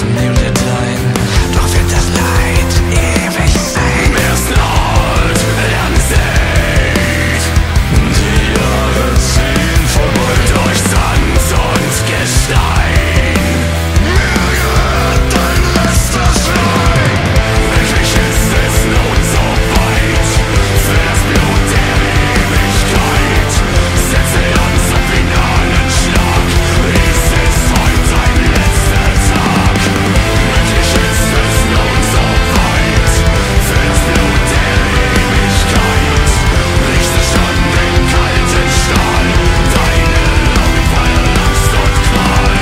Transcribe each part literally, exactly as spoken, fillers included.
von dem Deadline. Doch wird das Leid ewig sein. Mir ist laut, Ansicht. Die Jahre ziehen vorbei durch Sand und Gestein. Mir gehört dein letzter Schrei. Endlich ist es nun so weit. Für das Blut der Ewigkeit. Setze an zum finalen Schlag. Dies ist heute dein letzter Tag. Endlich ist es nun so weit. Für das Blut der Ewigkeit. Richte schon den kalten Stahl. Deine Lungen voller Angst und Qual.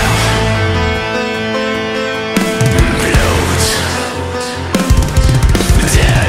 Blut der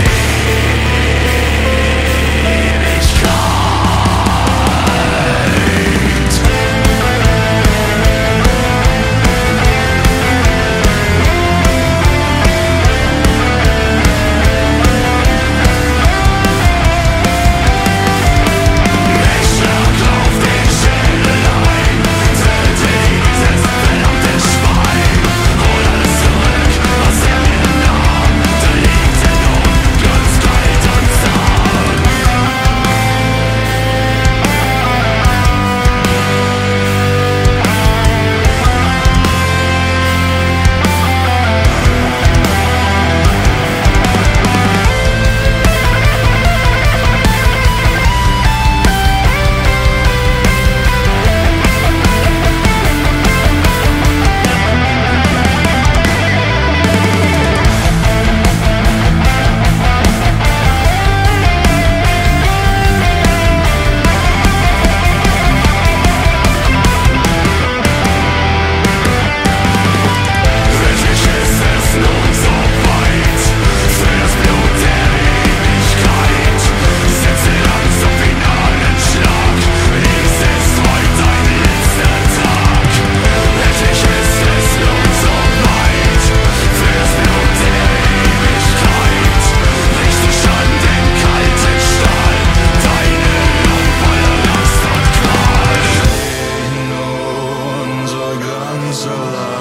so